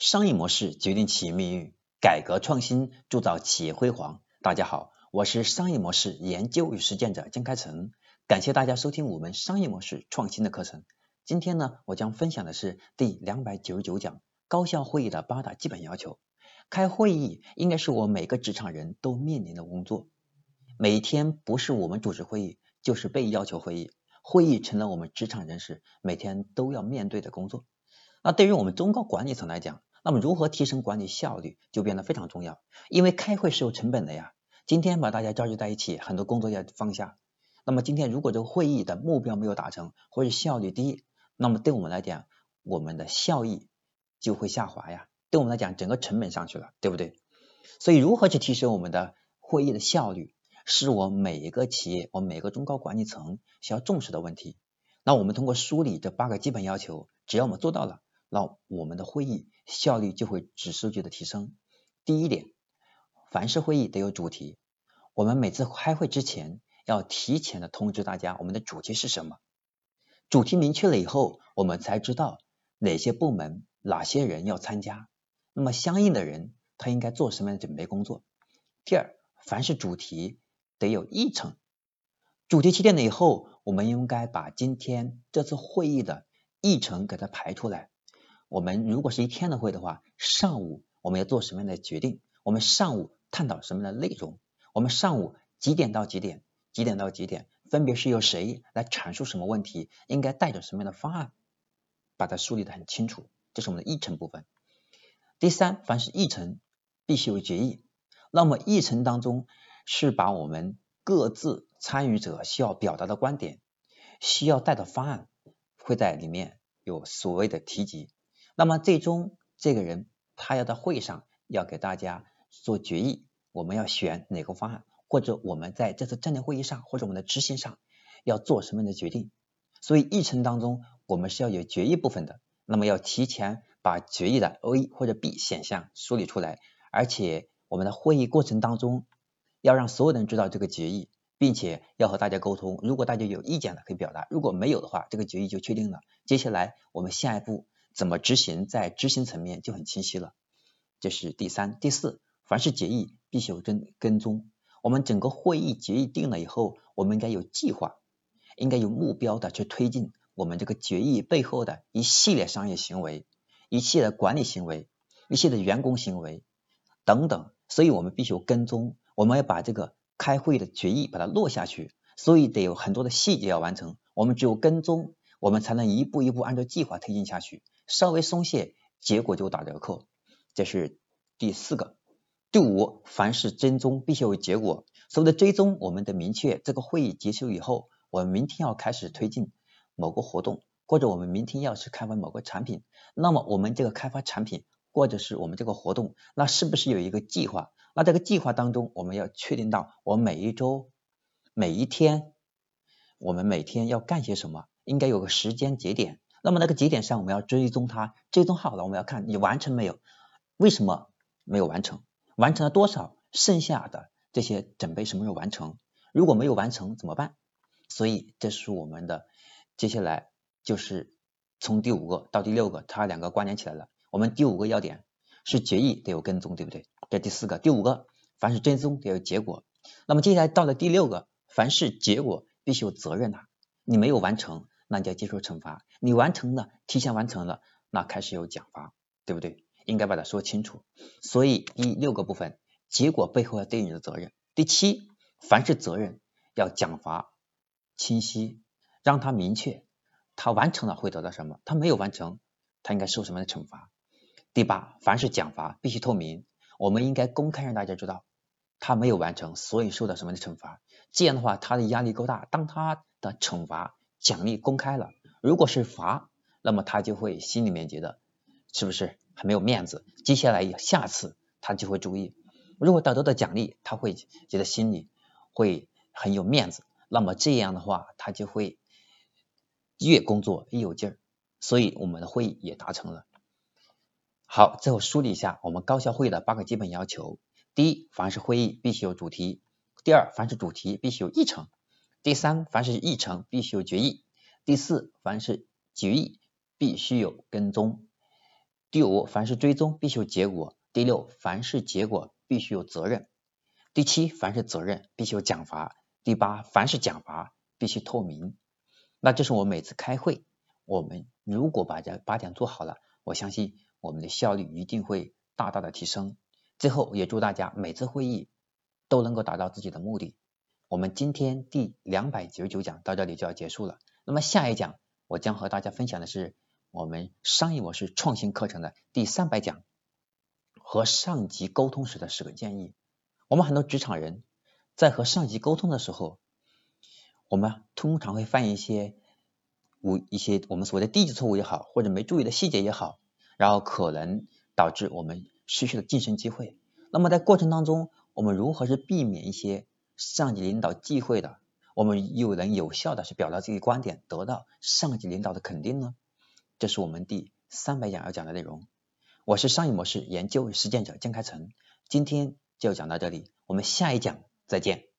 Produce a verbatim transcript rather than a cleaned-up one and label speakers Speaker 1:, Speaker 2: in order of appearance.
Speaker 1: 商业模式决定企业命运，改革创新铸造企业辉煌。大家好，我是商业模式研究与实践者江开成，感谢大家收听我们商业模式创新的课程。今天呢，我将分享的是第两百九十九讲高效会议的八大基本要求。开会议应该是我每个职场人都面临的工作，每天不是我们主持会议，就是被要求会议，会议成了我们职场人士每天都要面对的工作。那对于我们中高管理层来讲，那么如何提升管理效率就变得非常重要，因为开会是有成本的呀。今天把大家召集在一起，很多工作要放下。那么今天如果这个会议的目标没有达成，或者效率低，那么对我们来讲，我们的效益就会下滑呀。对我们来讲，整个成本上去了，对不对？所以如何去提升我们的会议的效率，是我每一个企业，我每个中高管理层需要重视的问题。那我们通过梳理这八个基本要求，只要我们做到了，那我们的会议效率就会指数级的提升。第一点，凡是会议得有主题，我们每次开会之前要提前的通知大家我们的主题是什么，主题明确了以后，我们才知道哪些部门哪些人要参加，那么相应的人他应该做什么样的准备工作。第二，凡是主题得有议程，主题确定了以后，我们应该把今天这次会议的议程给它排出来。我们如果是一天的会的话，上午我们要做什么样的决定，我们上午探讨什么样的内容，我们上午几点到几点，几点到几点，分别是由谁来阐述什么问题，应该带着什么样的方案，把它梳理得很清楚，这是我们的议程部分。第三，凡是议程必须有决议，那么议程当中是把我们各自参与者需要表达的观点，需要带的方案会在里面有所谓的提及。那么最终这个人他要在会上要给大家做决议，我们要选哪个方案，或者我们在这次战略会议上或者我们的执行上要做什么样的决定。所以议程当中我们是要有决议部分的，那么要提前把决议的 A 或者 B 选项梳理出来，而且我们的会议过程当中要让所有人知道这个决议，并且要和大家沟通，如果大家有意见的可以表达，如果没有的话，这个决议就确定了。接下来我们下一步怎么执行，在执行层面就很清晰了。这是第三。第四，凡是决议必须有跟跟踪，我们整个会议决议定了以后，我们应该有计划，应该有目标的去推进我们这个决议背后的一系列商业行为，一系列管理行为，一系列员工行为等等。所以我们必须有跟踪，我们要把这个开会的决议把它落下去，所以得有很多的细节要完成。我们只有跟踪，我们才能一步一步按照计划推进下去，稍微松懈结果就打折扣。这是第四个。第五，凡是追踪必须有结果。所谓的追踪，我们得明确这个会议结束以后，我们明天要开始推进某个活动，或者我们明天要去开发某个产品，那么我们这个开发产品或者是我们这个活动，那是不是有一个计划？那这个计划当中我们要确定到我每一周每一天我们每天要干些什么，应该有个时间节点，那么那个节点上我们要追踪它，追踪好了我们要看你完成没有，为什么没有完成，完成了多少，剩下的这些准备什么时候完成，如果没有完成怎么办。所以这是我们的，接下来就是从第五个到第六个它两个关联起来了。我们第五个要点是决议得有跟踪，对不对？这第四个。第五个凡是追踪得有结果，那么接下来到了第六个，凡是结果必须有责任啊，你没有完成那你就要接受惩罚，你完成了提前完成了那开始有奖罚，对不对？应该把它说清楚。所以第六个部分，结果背后要对应的责任。第七，凡是责任要奖罚清晰，让他明确他完成了会得到什么，他没有完成他应该受什么样的惩罚。第八，凡是奖罚必须透明，我们应该公开让大家知道他没有完成所以受到什么样的惩罚，这样的话他的压力够大，当他的惩罚奖励公开了，如果是罚，那么他就会心里面觉得是不是很没有面子，接下来下次他就会注意，如果得到的奖励他会觉得心里会很有面子，那么这样的话他就会越工作越有劲儿，所以我们的会议也达成了。好，最后梳理一下我们高效会议的八个基本要求。第一，凡是会议必须有主题。第二，凡是主题必须有议程。第三，凡是议程必须有决议。第四，凡是决议必须有跟踪。 第五，凡是追踪必须有结果。第六，凡是结果必须有责任。第七，凡是责任必须有奖罚。第八，凡是奖罚必须透明。那这是我每次开会，我们如果把这八点做好了，我相信我们的效率一定会大大的提升。最后也祝大家每次会议都能够达到自己的目的。我们今天第两百九十九讲到这里就要结束了。那么下一讲我将和大家分享的是我们商业模式创新课程的第三百讲，和上级沟通时的十个建议。我们很多职场人在和上级沟通的时候，我们通常会犯一些一些我们所谓的低级错误也好，或者没注意的细节也好，然后可能导致我们失去了晋升机会。那么在过程当中，我们如何是避免一些上级领导忌讳的，我们又能有效的去表达自己的观点，得到上级领导的肯定呢？这是我们第三百讲要讲的内容。我是商业模式研究与实践者江开成，今天就讲到这里，我们下一讲再见。